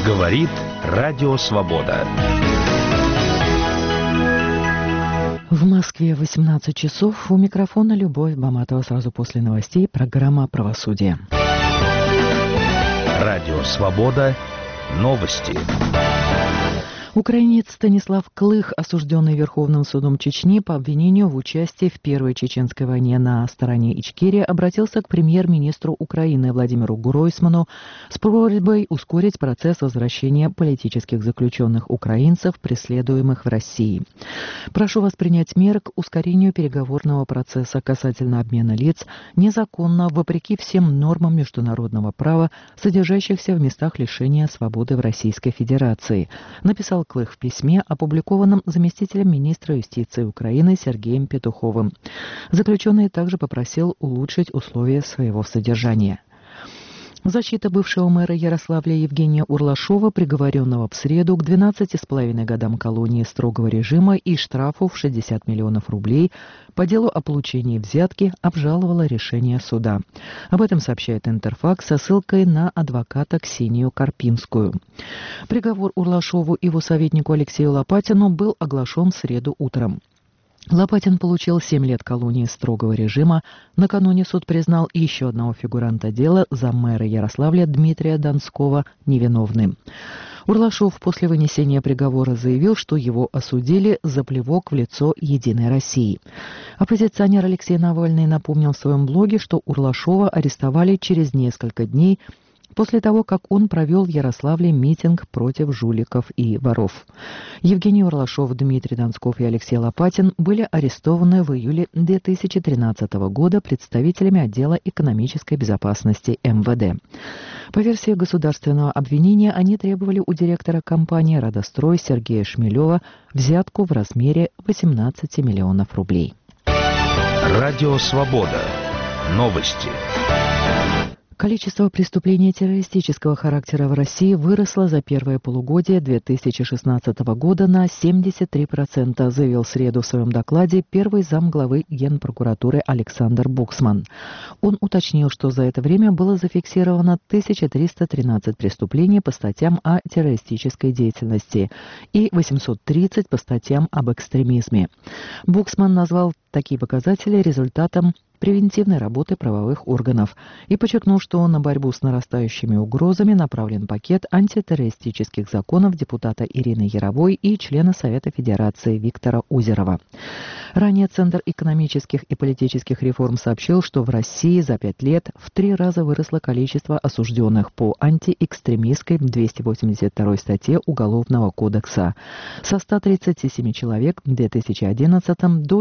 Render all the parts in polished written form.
Говорит Радио Свобода. В Москве 18 часов. У микрофона Любовь Баматова. Сразу после новостей программа «Правосудие». Радио Свобода. Новости. Украинец Станислав Клых, осужденный Верховным судом Чечни по обвинению в участии в Первой чеченской войне на стороне Ичкерии, обратился к премьер-министру Украины Владимиру Гройсману с просьбой ускорить процесс возвращения политических заключенных украинцев, преследуемых в России. «Прошу вас принять меры к ускорению переговорного процесса касательно обмена лиц, незаконно, вопреки всем нормам международного права, содержащихся в местах лишения свободы в Российской Федерации», написал Клых в письме, опубликованном заместителем министра юстиции Украины Сергеем Петуховым. Заключенный также попросил улучшить условия своего содержания. Защита бывшего мэра Ярославля Евгения Урлашова, приговоренного в среду к 12,5 годам колонии строгого режима и штрафу в 60 миллионов рублей по делу о получении взятки, обжаловала решение суда. Об этом сообщает Интерфакс со ссылкой на адвоката Ксению Карпинскую. Приговор Урлашову и его советнику Алексею Лопатину был оглашен в среду утром. Лопатин получил 7 лет колонии строгого режима. Накануне суд признал еще одного фигуранта дела, заммэра Ярославля Дмитрия Донского, невиновным. Урлашов после вынесения приговора заявил, что его осудили за плевок в лицо «Единой России». Оппозиционер Алексей Навальный напомнил в своем блоге, что Урлашова арестовали через несколько дней после того, как он провел в Ярославле митинг против жуликов и воров. Евгений Урлашов, Дмитрий Донсков и Алексей Лопатин были арестованы в июле 2013 года представителями отдела экономической безопасности МВД. По версии государственного обвинения, они требовали у директора компании «Радострой» Сергея Шмелева взятку в размере 18 миллионов рублей. Радио Свобода. Новости. Количество преступлений террористического характера в России выросло за первое полугодие 2016 года на 73%, заявил в среду в своем докладе первый замглавы Генпрокуратуры Александр Буксман. Он уточнил, что за это время было зафиксировано 1313 преступлений по статьям о террористической деятельности и 830 по статьям об экстремизме. Буксман назвал такие показатели результатом превентивной работы правовых органов и подчеркнул, что на борьбу с нарастающими угрозами направлен пакет антитеррористических законов депутата Ирины Яровой и члена Совета Федерации Виктора Узерова. Ранее Центр экономических и политических реформ сообщил, что в России за 5 лет в 3 раза выросло количество осужденных по антиэкстремистской 282 статье Уголовного кодекса со 137 человек в 2011 до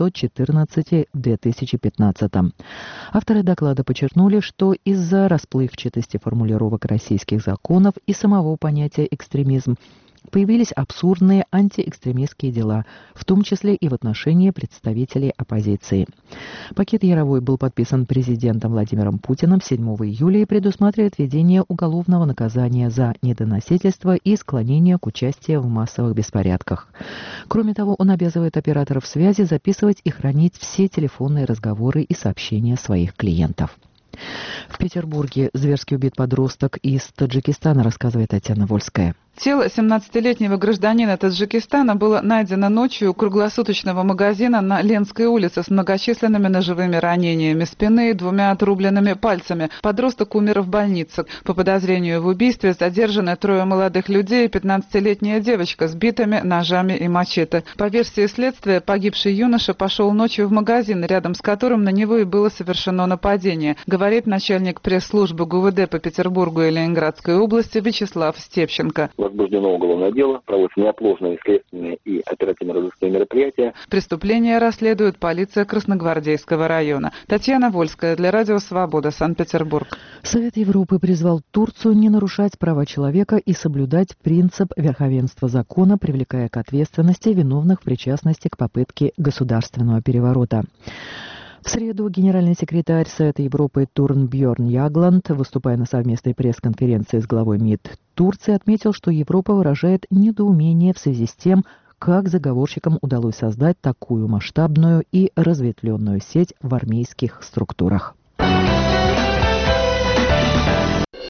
414 в 2015. Авторы доклада подчеркнули, что из-за расплывчатости формулировок российских законов и самого понятия «экстремизм» появились абсурдные антиэкстремистские дела, в том числе и в отношении представителей оппозиции. Пакет Яровой был подписан президентом Владимиром Путиным 7 июля и предусматривает введение уголовного наказания за недоносительство и склонение к участию в массовых беспорядках. Кроме того, он обязывает операторов связи записывать и хранить все телефонные разговоры и сообщения своих клиентов. В Петербурге зверски убит подросток из Таджикистана, рассказывает Татьяна Вольская. Тело 17-летнего гражданина Таджикистана было найдено ночью у круглосуточного магазина на Ленской улице с многочисленными ножевыми ранениями спины и 2 отрубленными пальцами. Подросток умер в больнице. По подозрению в убийстве задержаны 3 молодых людей и 15-летняя девочка с битами, ножами и мачете. По версии следствия, погибший юноша пошел ночью в магазин, рядом с которым на него и было совершено нападение, говорит начальник пресс-службы ГУВД по Петербургу и Ленинградской области Вячеслав Степченко. Возбуждено уголовное дело, проводятся неотложные следственные и оперативно-розыскные мероприятия. Преступление расследует полиция Красногвардейского района. Татьяна Вольская для Радио Свобода, Санкт-Петербург. Совет Европы призвал Турцию не нарушать права человека и соблюдать принцип верховенства закона, привлекая к ответственности виновных в причастности к попытке государственного переворота. В среду генеральный секретарь Совета Европы Турнбьорн Ягланд, выступая на совместной пресс-конференции с главой МИД Турции, отметил, что Европа выражает недоумение в связи с тем, как заговорщикам удалось создать такую масштабную и разветвленную сеть в армейских структурах.